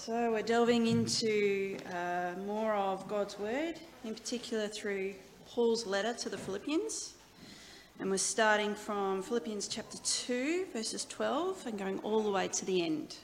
So we're delving into more of God's Word, in particular through Paul's letter to the Philippians. And we're starting from Philippians chapter 2, verses 12, and going all the way to the end.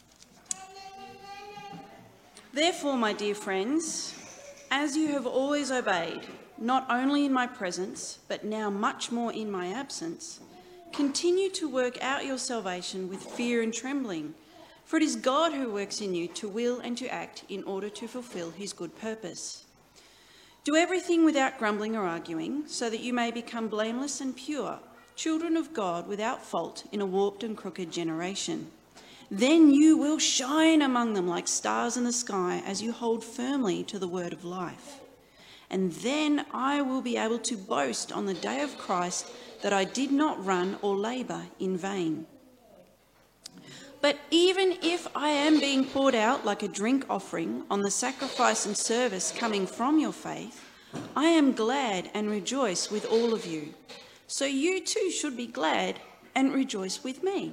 Therefore, my dear friends, as you have always obeyed, not only in my presence, but now much more in my absence, continue to work out your salvation with fear and trembling. For it is God who works in you to will and to act in order to fulfill his good purpose. Do everything without grumbling or arguing, so that you may become blameless and pure, children of God without fault in a warped and crooked generation. Then you will shine among them like stars in the sky as you hold firmly to the word of life. And then I will be able to boast on the day of Christ that I did not run or labour in vain. But even if I am being poured out like a drink offering on the sacrifice and service coming from your faith, I am glad and rejoice with all of you. So you too should be glad and rejoice with me.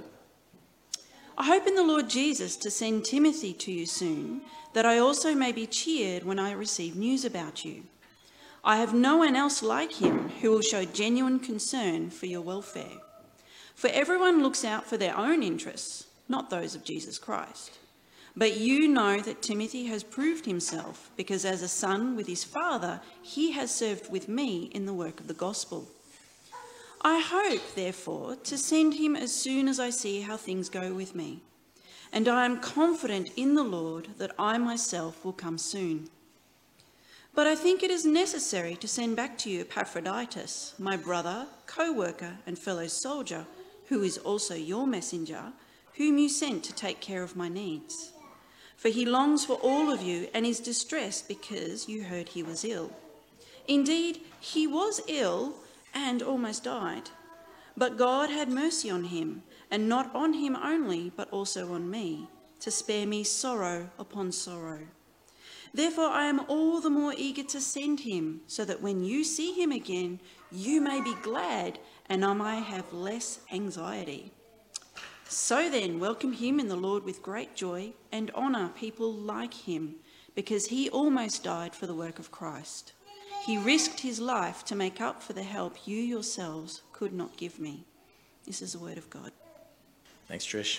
I hope in the Lord Jesus to send Timothy to you soon, that I also may be cheered when I receive news about you. I have no one else like him who will show genuine concern for your welfare. For everyone looks out for their own interests, not those of Jesus Christ. But you know that Timothy has proved himself, because as a son with his father, he has served with me in the work of the gospel. I hope, therefore, to send him as soon as I see how things go with me. And I am confident in the Lord that I myself will come soon. But I think it is necessary to send back to you Epaphroditus, my brother, co-worker and fellow soldier, who is also your messenger, whom you sent to take care of my needs. For he longs for all of you and is distressed because you heard he was ill. Indeed, he was ill and almost died. But God had mercy on him, and not on him only, but also on me, to spare me sorrow upon sorrow. Therefore I am all the more eager to send him, so that when you see him again, you may be glad, and I may have less anxiety. So then, welcome him in the Lord with great joy, and honour people like him, because he almost died for the work of Christ. He risked his life to make up for the help you yourselves could not give me. This is the word of God. Thanks, Trish.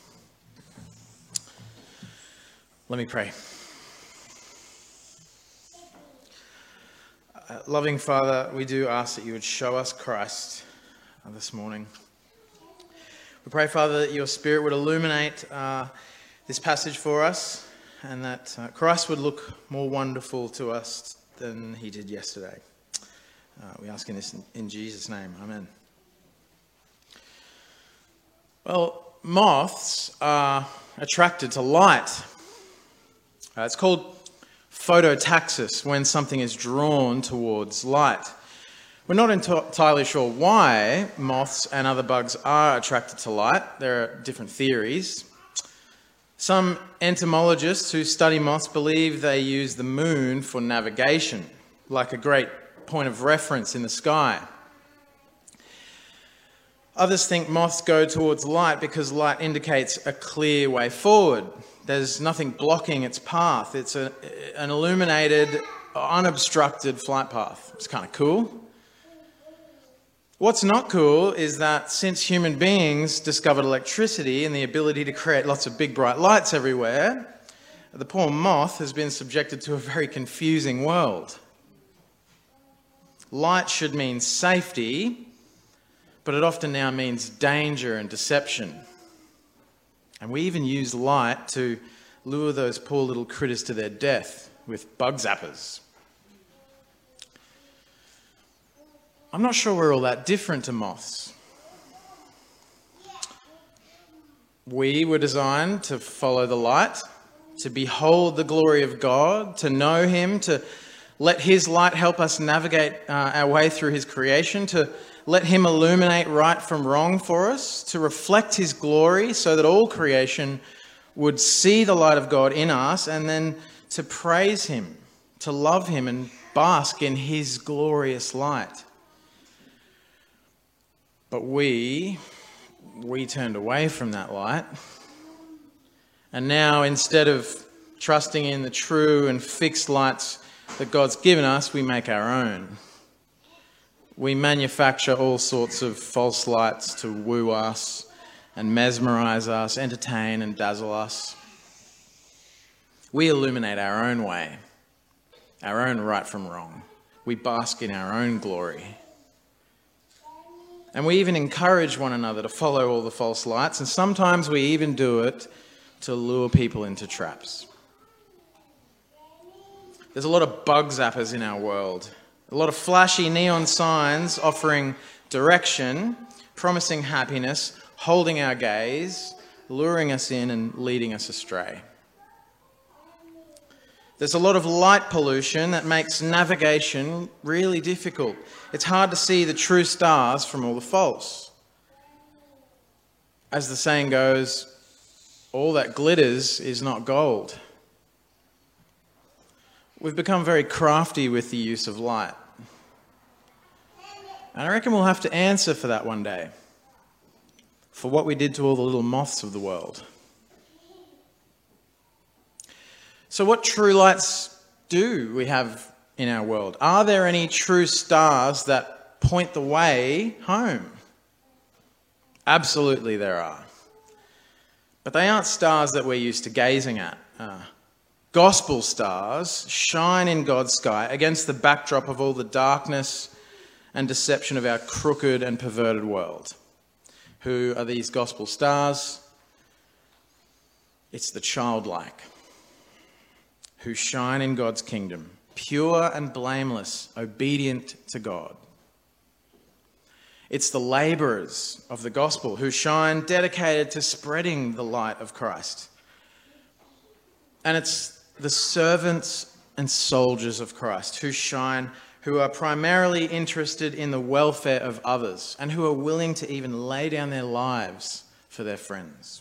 Let me pray. Loving Father, we do ask that you would show us Christ this morning. We pray, Father, that your Spirit would illuminate this passage for us, and that Christ would look more wonderful to us than he did yesterday. We ask in this in Jesus' name. Amen. Well, moths are attracted to light. It's called phototaxis, when something is drawn towards light. We're not entirely sure why moths and other bugs are attracted to light. There are different theories. Some entomologists who study moths believe they use the moon for navigation, like a great point of reference in the sky. Others think moths go towards light because light indicates a clear way forward. There's nothing blocking its path. It's an illuminated, unobstructed flight path. It's kind of cool. What's not cool is that since human beings discovered electricity and the ability to create lots of big bright lights everywhere, the poor moth has been subjected to a very confusing world. Light should mean safety, but it often now means danger and deception. And we even use light to lure those poor little critters to their death with bug zappers. I'm not sure we're all that different to moths. We were designed to follow the light, to behold the glory of God, to know him, to let his light help us navigate our way through his creation, to let him illuminate right from wrong for us, to reflect his glory so that all creation would see the light of God in us, and then to praise him, to love him and bask in his glorious light. But we turned away from that light And now, instead of trusting in the true and fixed lights that God's given us, we make our own. We manufacture all sorts of false lights to woo us and mesmerize us, entertain and dazzle us. We illuminate our own way, our own right from wrong. We bask in our own glory. And we even encourage one another to follow all the false lights, and sometimes we even do it to lure people into traps. There's a lot of bug zappers in our world. A lot of flashy neon signs offering direction, promising happiness, holding our gaze, luring us in and leading us astray. There's a lot of light pollution that makes navigation really difficult. It's hard to see the true stars from all the false. As the saying goes, all that glitters is not gold. We've become very crafty with the use of light. And I reckon we'll have to answer for that one day, for what we did to all the little moths of the world. So what true lights do we have in our world? Are there any true stars that point the way home? Absolutely there are. But they aren't stars that we're used to gazing at. Gospel stars shine in God's sky against the backdrop of all the darkness and deception of our crooked and perverted world. Who are these gospel stars? It's the childlike, who shine in God's kingdom, pure and blameless, obedient to God. It's the labourers of the gospel who shine dedicated to spreading the light of Christ. And it's the servants and soldiers of Christ who shine, who are primarily interested in the welfare of others and who are willing to even lay down their lives for their friends.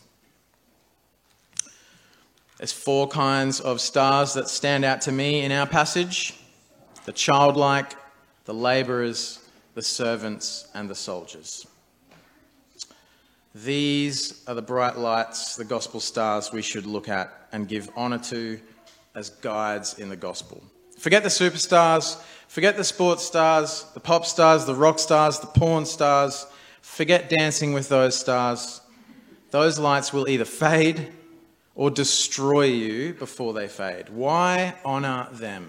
There's 4 kinds of stars that stand out to me in our passage: the childlike, the labourers, the servants, and the soldiers. These are the bright lights, the gospel stars we should look at and give honour to as guides in the gospel. Forget the superstars, forget the sports stars, the pop stars, the rock stars, the porn stars. Forget dancing with those stars. Those lights will either fade or destroy you before they fade. Why honour them?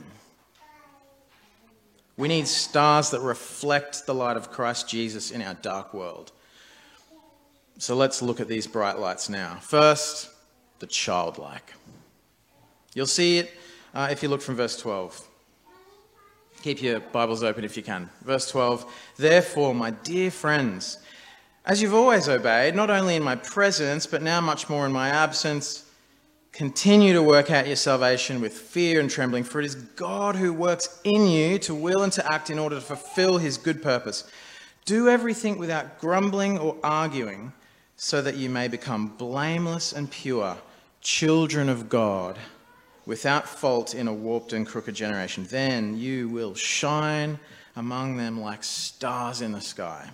We need stars that reflect the light of Christ Jesus in our dark world. So let's look at these bright lights now. First, the childlike. You'll see it if you look from verse 12. Keep your Bibles open if you can. Verse 12, "Therefore, my dear friends, as you've always obeyed, not only in my presence, but now much more in my absence, continue to work out your salvation with fear and trembling, for it is God who works in you to will and to act in order to fulfill his good purpose. Do everything without grumbling or arguing, so that you may become blameless and pure, children of God, without fault in a warped and crooked generation. Then you will shine among them like stars in the sky."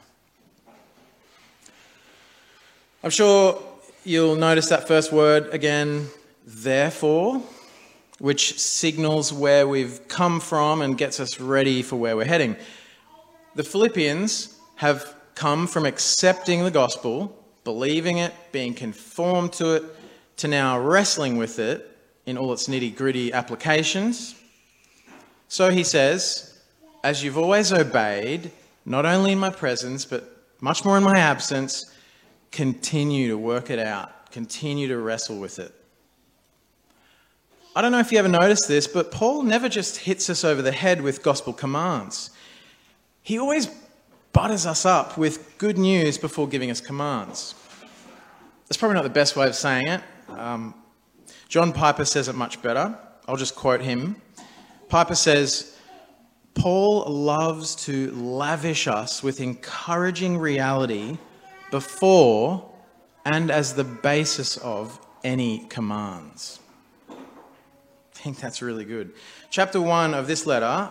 I'm sure you'll notice that first word again, therefore, which signals where we've come from and gets us ready for where we're heading. The Philippians have come from accepting the gospel, believing it, being conformed to it, to now wrestling with it in all its nitty-gritty applications. So he says, as you've always obeyed, not only in my presence, but much more in my absence, continue to work it out, continue to wrestle with it. I don't know if you ever noticed this, but Paul never just hits us over the head with gospel commands. He always butters us up with good news before giving us commands. That's probably not the best way of saying it. John Piper says it much better. I'll just quote him. Piper says, "Paul loves to lavish us with encouraging reality before and as the basis of any commands." I think that's really good. Chapter 1 of this letter,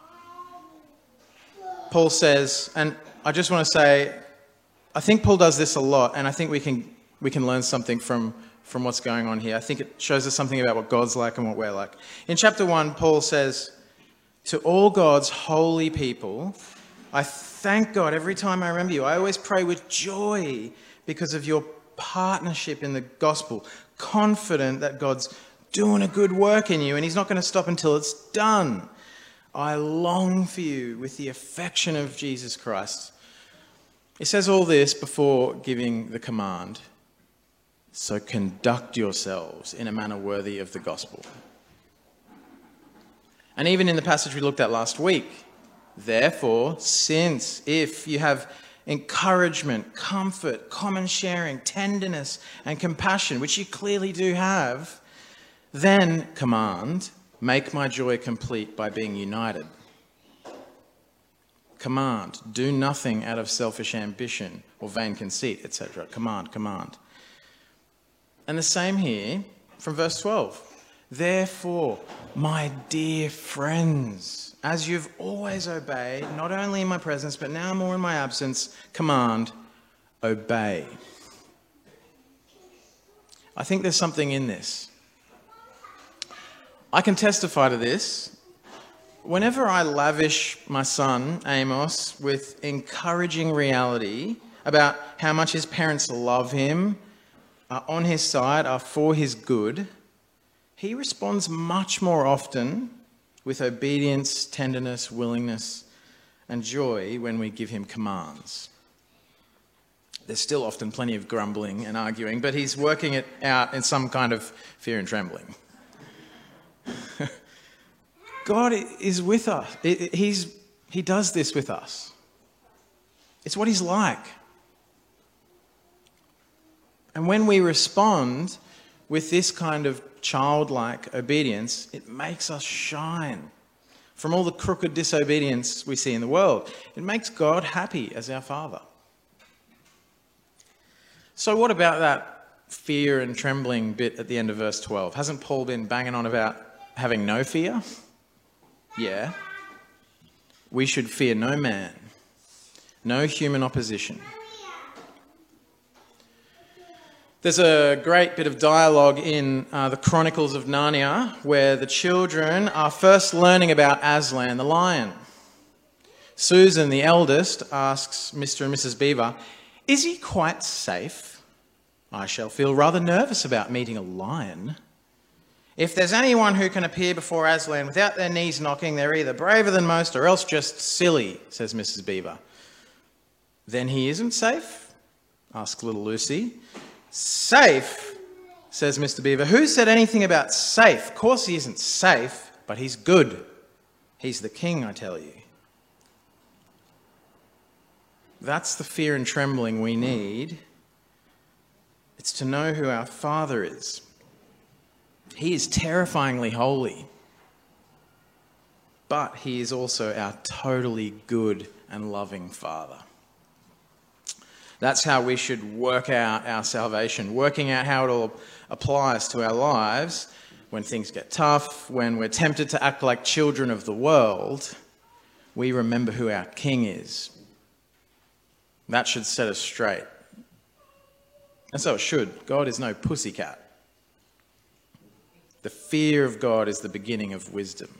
Paul says, and I just want to say, I think Paul does this a lot, and I think we can learn something from from what's going on here. I think it shows us something about what God's like and what we're like. In chapter 1, Paul says, "To all God's holy people, I thank God every time I remember you. I always pray with joy because of your partnership in the gospel, confident that God's doing a good work in you and he's not going to stop until it's done. I long for you with the affection of Jesus Christ." He says all this before giving the command, "So conduct yourselves in a manner worthy of the gospel." And even in the passage we looked at last week, "Therefore, since if you have encouragement, comfort, common sharing, tenderness and compassion, which you clearly do have, then command, make my joy complete by being united." Command, do nothing out of selfish ambition or vain conceit, etc. Command. And the same here from verse 12. "Therefore, my dear friends, as you've always obeyed, not only in my presence, but now more in my absence, command, obey." I think there's something in this. I can testify to this. Whenever I lavish my son, Amos, with encouraging reality about how much his parents love him, are on his side, are for his good, he responds much more often with obedience, tenderness, willingness, and joy when we give him commands. There's still often plenty of grumbling and arguing, but he's working it out in some kind of fear and trembling. God is with us. He does this with us. It's what he's like. And when we respond with this kind of childlike obedience, it makes us shine from all the crooked disobedience we see in the world. It makes God happy as our Father. So what about that fear and trembling bit at the end of verse 12? Hasn't Paul been banging on about having no fear? Yeah. We should fear no man, no human opposition. There's a great bit of dialogue in the Chronicles of Narnia where the children are first learning about Aslan the lion. Susan, the eldest, asks Mr. and Mrs. Beaver, "Is he quite safe? I shall feel rather nervous about meeting a lion. If there's anyone who can appear before Aslan without their knees knocking, they're either braver than most or else just silly," says Mrs. Beaver. "Then he isn't safe?" asks little Lucy. "Safe?" says Mr. Beaver. "Who said anything about safe? Of course he isn't safe, but he's good. He's the king, I tell you." That's the fear and trembling we need. It's to know who our Father is. He is terrifyingly holy, but he is also our totally good and loving Father. That's how we should work out our salvation, working out how it all applies to our lives when things get tough, when we're tempted to act like children of the world. We remember who our King is. That should set us straight. And so it should. God is no pussycat. The fear of God is the beginning of wisdom.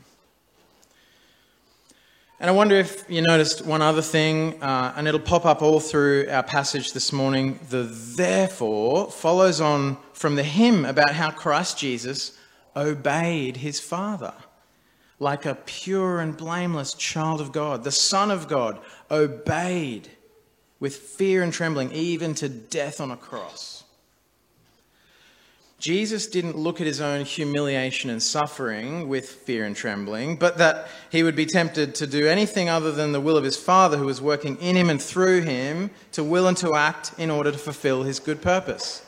And I wonder if you noticed one other thing, and it'll pop up all through our passage this morning. The therefore follows on from the hymn about how Christ Jesus obeyed his Father. Like a pure and blameless child of God, the Son of God obeyed with fear and trembling, even to death on a cross. Jesus didn't look at his own humiliation and suffering with fear and trembling, but that he would be tempted to do anything other than the will of his Father who was working in him and through him to will and to act in order to fulfill his good purpose.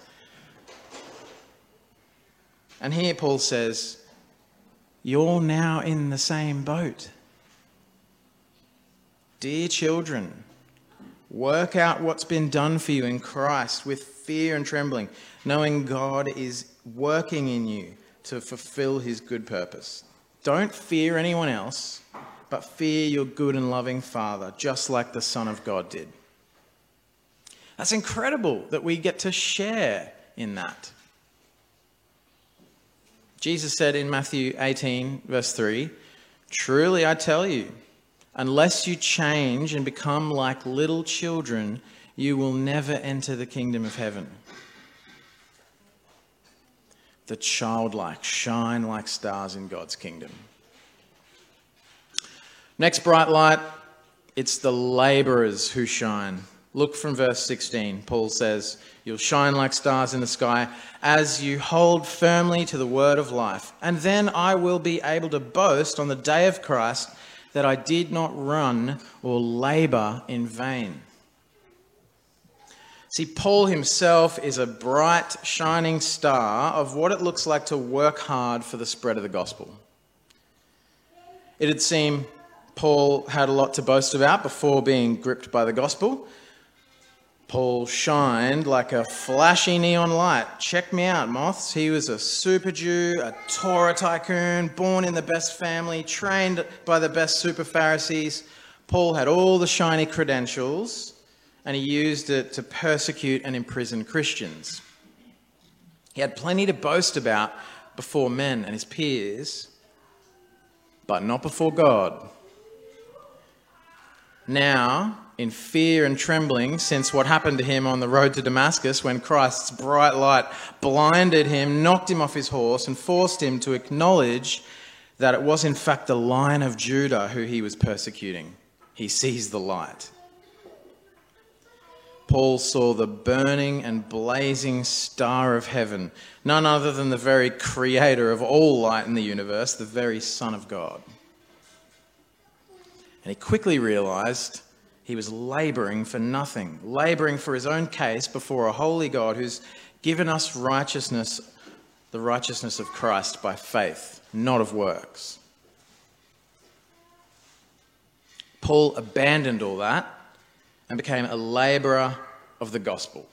And here Paul says, you're now in the same boat. Dear children, work out what's been done for you in Christ with fear and trembling, knowing God is working in you to fulfill his good purpose. Don't fear anyone else, but fear your good and loving Father, just like the Son of God did. That's incredible that we get to share in that. Jesus said in Matthew 18, verse 3, "Truly I tell you, unless you change and become like little children, you will never enter the kingdom of heaven." The childlike shine like stars in God's kingdom. Next bright light, it's the laborers who shine. Look from verse 16. Paul says, "You'll shine like stars in the sky as you hold firmly to the word of life. And then I will be able to boast on the day of Christ that I did not run or labor in vain." See, Paul himself is a bright, shining star of what it looks like to work hard for the spread of the gospel. It'd seem Paul had a lot to boast about before being gripped by the gospel. Paul shined like a flashy neon light. Check me out, moths. He was a super Jew, a Torah tycoon, born in the best family, trained by the best super Pharisees. Paul had all the shiny credentials, and he used it to persecute and imprison Christians. He had plenty to boast about before men and his peers, but not before God. Now, in fear and trembling, since what happened to him on the road to Damascus when Christ's bright light blinded him, knocked him off his horse, and forced him to acknowledge that it was in fact the Lion of Judah who he was persecuting, he sees the light. Paul saw the burning and blazing star of heaven, none other than the very creator of all light in the universe, the very Son of God. And he quickly realized he was laboring for nothing, laboring for his own case before a holy God who's given us righteousness, the righteousness of Christ by faith, not of works. Paul abandoned all that and became a labourer of the gospel.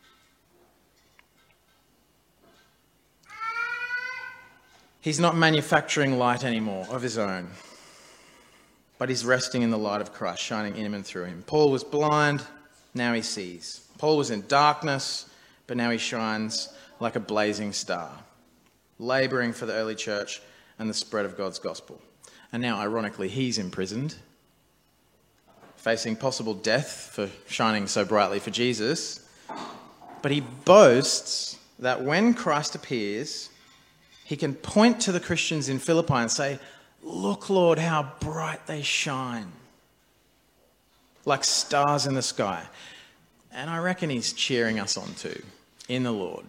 He's not manufacturing light anymore of his own, but he's resting in the light of Christ, shining in him and through him. Paul was blind, now he sees. Paul was in darkness, but now he shines like a blazing star, labouring for the early church and the spread of God's gospel. And now, ironically, he's imprisoned, facing possible death for shining so brightly for Jesus. But he boasts that when Christ appears, he can point to the Christians in Philippi and say, "Look, Lord, how bright they shine, like stars in the sky." And I reckon he's cheering us on too, in the Lord.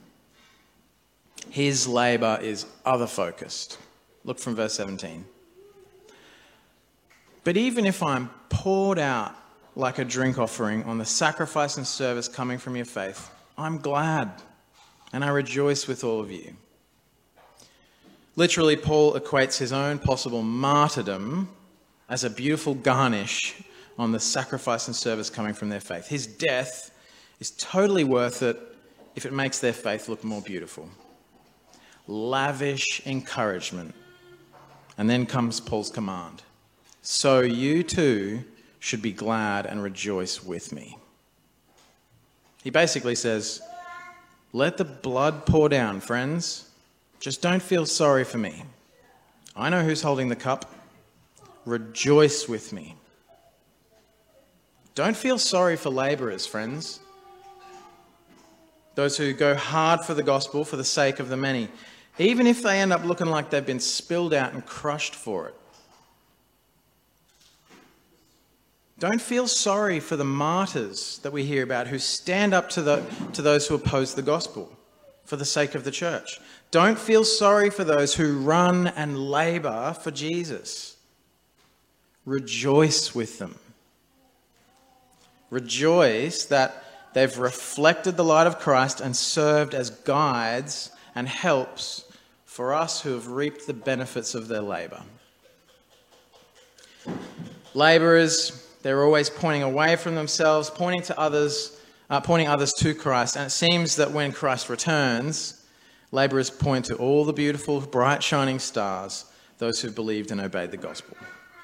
His labour is other-focused. Look from verse 17. "But even if I'm poured out like a drink offering on the sacrifice and service coming from your faith, I'm glad and I rejoice with all of you." Literally, Paul equates his own possible martyrdom as a beautiful garnish on the sacrifice and service coming from their faith. His death is totally worth it if it makes their faith look more beautiful. Lavish encouragement. And then comes Paul's command. "So you too should be glad and rejoice with me." He basically says, let the blood pour down, friends. Just don't feel sorry for me. I know who's holding the cup. Rejoice with me. Don't feel sorry for labourers, friends. Those who go hard for the gospel for the sake of the many, even if they end up looking like they've been spilled out and crushed for it. Don't feel sorry for the martyrs that we hear about who stand up to those who oppose the gospel for the sake of the church. Don't feel sorry for those who run and labour for Jesus. Rejoice with them. Rejoice that they've reflected the light of Christ and served as guides and helps for us who have reaped the benefits of their labour. Labourers, they're always pointing away from themselves, pointing others to Christ. And it seems that when Christ returns, labourers point to all the beautiful, bright, shining stars, those who believed and obeyed the gospel.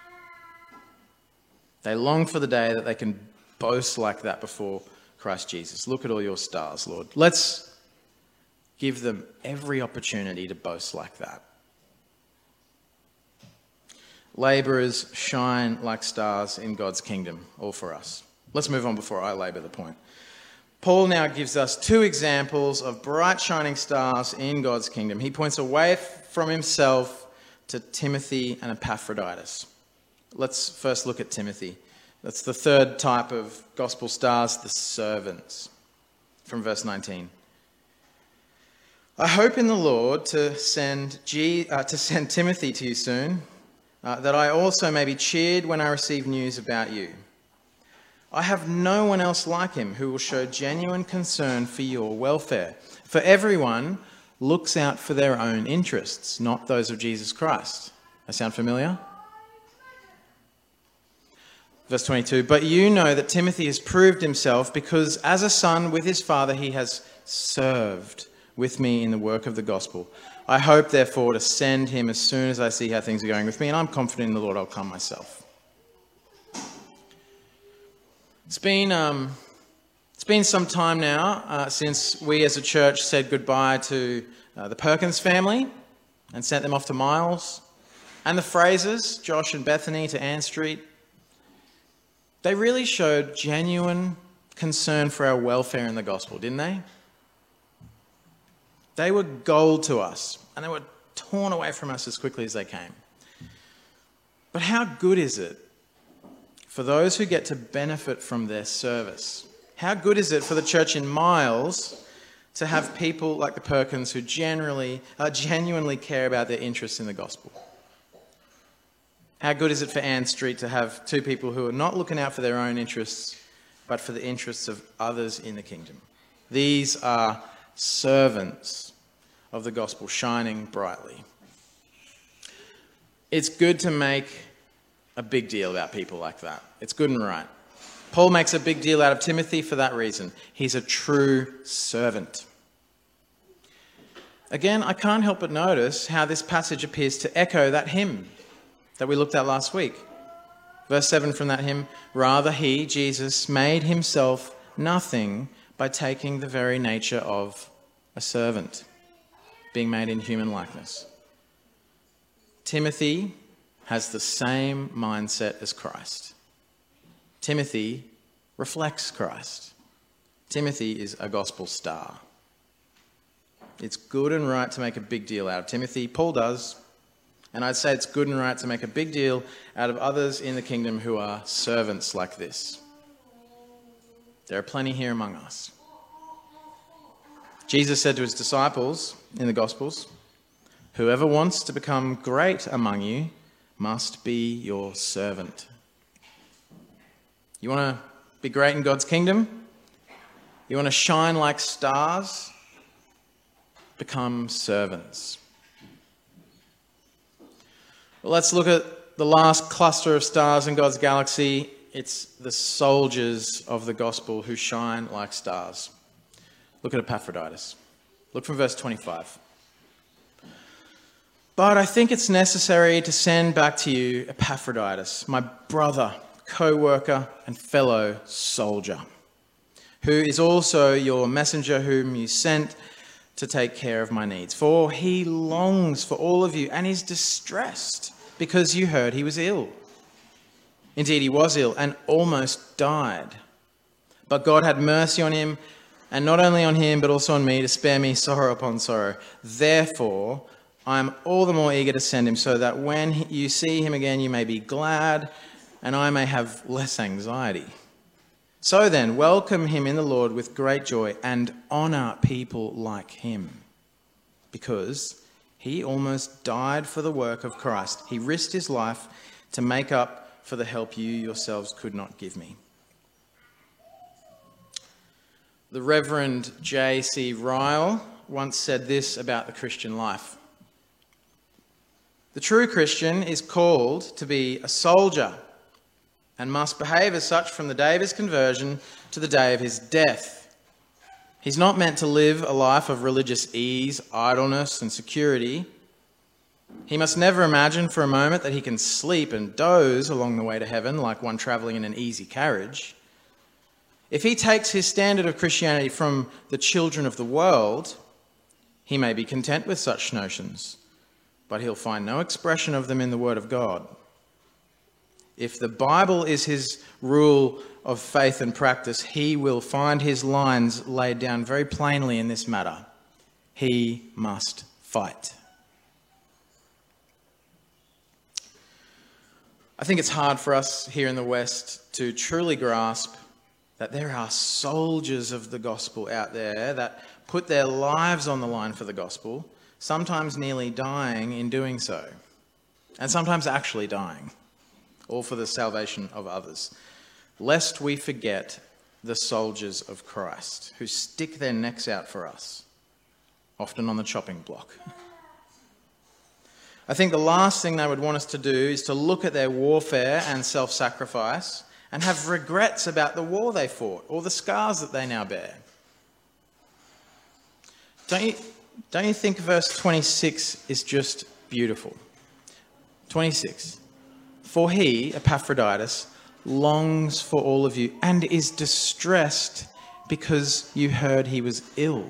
They long for the day that they can boast like that before Christ Jesus. Look at all your stars, Lord. Let's give them every opportunity to boast like that. Labourers shine like stars in God's kingdom, all for us. Let's move on before I labour the point. Paul now gives us two examples of bright shining stars in God's kingdom. He points away from himself to Timothy and Epaphroditus. Let's first look at Timothy. That's the third type of gospel stars, the servants, from verse 19. I hope in the Lord to send Timothy to you soon, that I also may be cheered when I receive news about you. I have no one else like him who will show genuine concern for your welfare. For everyone looks out for their own interests, not those of Jesus Christ. That sound familiar? Verse 22, but you know that Timothy has proved himself because as a son with his father he has served with me in the work of the gospel. I hope therefore to send him as soon as I see how things are going with me, and I'm confident in the Lord I'll come myself. It's been some time now since we as a church said goodbye to the Perkins family and sent them off to Miles, and the Frasers, Josh and Bethany, to Ann Street. They really showed genuine concern for our welfare in the gospel, didn't they? They were gold to us, and they were torn away from us as quickly as they came. But how good is it for those who get to benefit from their service? How good is it for the church in Miles to have people like the Perkins who genuinely care about their interests in the gospel? How good is it for Ann Street to have two people who are not looking out for their own interests, but for the interests of others in the kingdom? These are servants of the gospel shining brightly. It's good to make a big deal about people like that. It's good and right. Paul makes a big deal out of Timothy for that reason. He's a true servant. Again, I can't help but notice how this passage appears to echo that hymn that we looked at last week. Verse 7 from that hymn, rather he, Jesus, made himself nothing by taking the very nature of a servant, being made in human likeness. Timothy has the same mindset as Christ. Timothy reflects Christ. Timothy is a gospel star. It's good and right to make a big deal out of Timothy. Paul does. And I'd say it's good and right to make a big deal out of others in the kingdom who are servants like this. There are plenty here among us. Jesus said to his disciples in the Gospels, whoever wants to become great among you must be your servant. You want to be great in God's kingdom? You want to shine like stars? Become servants. Well, let's look at the last cluster of stars in God's galaxy. It's the soldiers of the gospel who shine like stars. Look at Epaphroditus. Look from verse 25. But I think it's necessary to send back to you Epaphroditus, my brother, co-worker and fellow soldier, who is also your messenger whom you sent to take care of my needs. For he longs for all of you and is distressed because you heard he was ill. Indeed, he was ill and almost died. But God had mercy on him, and not only on him, but also on me, to spare me sorrow upon sorrow. Therefore, I am all the more eager to send him, so that when you see him again, you may be glad, and I may have less anxiety. So then, welcome him in the Lord with great joy, and honour people like him, because he almost died for the work of Christ. He risked his life to make up for the help you yourselves could not give me. The Reverend J.C. Ryle once said this about the Christian life. The true Christian is called to be a soldier and must behave as such from the day of his conversion to the day of his death. He's not meant to live a life of religious ease, idleness, and security. He must never imagine for a moment that he can sleep and doze along the way to heaven like one travelling in an easy carriage. If he takes his standard of Christianity from the children of the world, He may be content with such notions, but he'll find no expression of them in the Word of God. If the Bible is his rule of faith and practice, he will find his lines laid down very plainly in this matter. He must fight. I think it's hard for us here in the West to truly grasp that there are soldiers of the gospel out there that put their lives on the line for the gospel, sometimes nearly dying in doing so, and sometimes actually dying, all for the salvation of others. Lest we forget the soldiers of Christ who stick their necks out for us, often on the chopping block. I think the last thing they would want us to do is to look at their warfare and self-sacrifice and have regrets about the war they fought or the scars that they now bear. Don't you think verse 26 is just beautiful? 26. For he, Epaphroditus, longs for all of you and is distressed because you heard he was ill.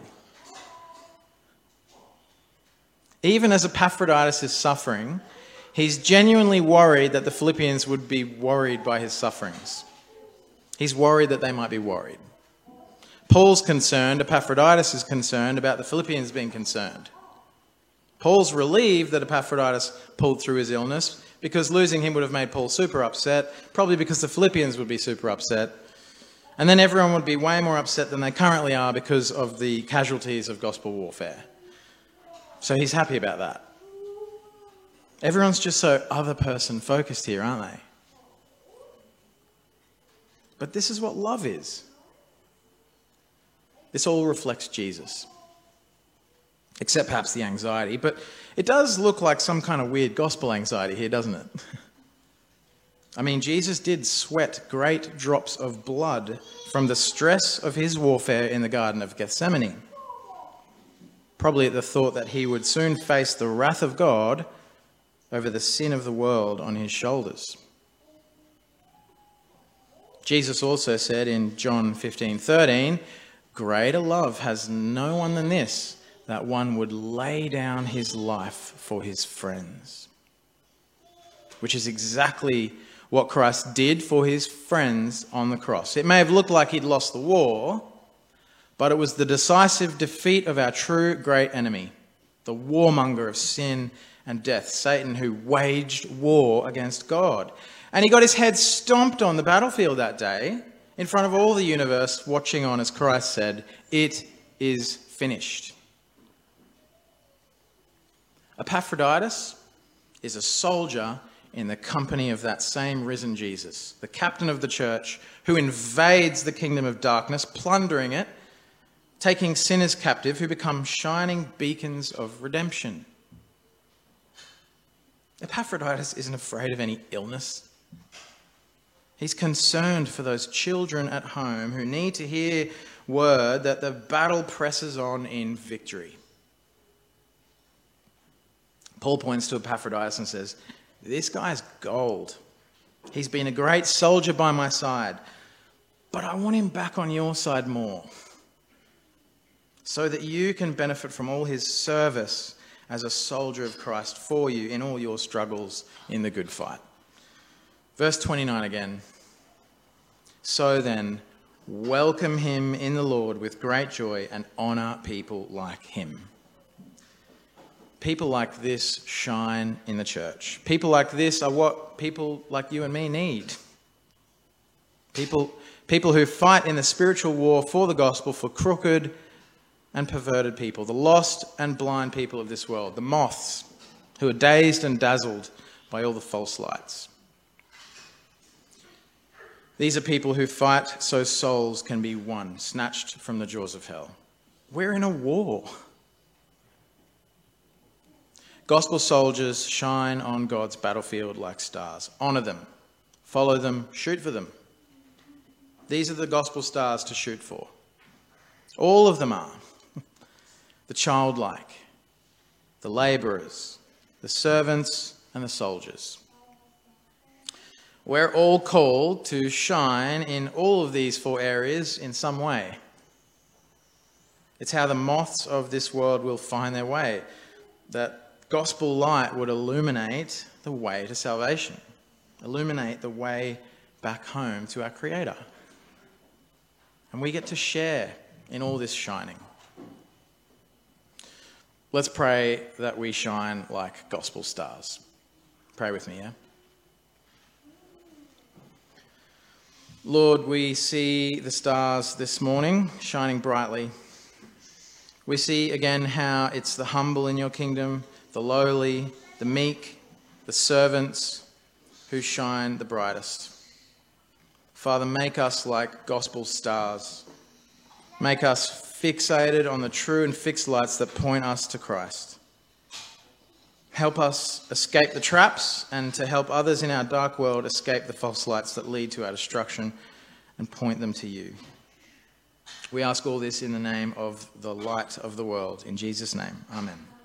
Even as Epaphroditus is suffering, he's genuinely worried that the Philippians would be worried by his sufferings. He's worried that they might be worried. Paul's concerned, Epaphroditus is concerned about the Philippians being concerned. Paul's relieved that Epaphroditus pulled through his illness because losing him would have made Paul super upset, probably because the Philippians would be super upset. And then everyone would be way more upset than they currently are because of the casualties of gospel warfare. So he's happy about that. Everyone's just so other person focused here, aren't they? But this is what love is. This all reflects Jesus. Except perhaps the anxiety. But it does look like some kind of weird gospel anxiety here, doesn't it? I mean, Jesus did sweat great drops of blood from the stress of his warfare in the Garden of Gethsemane. Probably at the thought that he would soon face the wrath of God over the sin of the world on his shoulders. Jesus also said in John 15:13, "Greater love has no one than this, that one would lay down his life for his friends." Which is exactly what Christ did for his friends on the cross. It may have looked like he'd lost the war, but it was the decisive defeat of our true great enemy, the warmonger of sin and death, Satan, who waged war against God. And he got his head stomped on the battlefield that day in front of all the universe watching on as Christ said, "It is finished." Epaphroditus is a soldier in the company of that same risen Jesus, the captain of the church who invades the kingdom of darkness, plundering it, taking sinners captive who become shining beacons of redemption. Epaphroditus isn't afraid of any illness. He's concerned for those children at home who need to hear word that the battle presses on in victory. Paul points to Epaphroditus and says, "This guy's gold. He's been a great soldier by my side, but I want him back on your side more, so that you can benefit from all his service as a soldier of Christ for you in all your struggles in the good fight." Verse 29 again. "So then, welcome him in the Lord with great joy and honour people like him." People like this shine in the church. People like this are what people like you and me need. People who fight in the spiritual war for the gospel for crooked and perverted people, the lost and blind people of this world, the moths who are dazed and dazzled by all the false lights. These are people who fight so souls can be won, snatched from the jaws of hell. We're in a war. Gospel soldiers shine on God's battlefield like stars. Honour them, follow them, shoot for them. These are the gospel stars to shoot for. All of them are. The childlike, the labourers, the servants and the soldiers. We're all called to shine in all of these four areas in some way. It's how the moths of this world will find their way. That gospel light would illuminate the way to salvation, illuminate the way back home to our Creator. And we get to share in all this shining. Let's pray that we shine like gospel stars. Pray with me, yeah? Lord, we see the stars this morning shining brightly. We see again how it's the humble in your kingdom, the lowly, the meek, the servants who shine the brightest. Father, make us like gospel stars. Make us fixated on the true and fixed lights that point us to Christ. Help us escape the traps and to help others in our dark world escape the false lights that lead to our destruction and point them to you. We ask all this in the name of the light of the world. In Jesus' name, amen.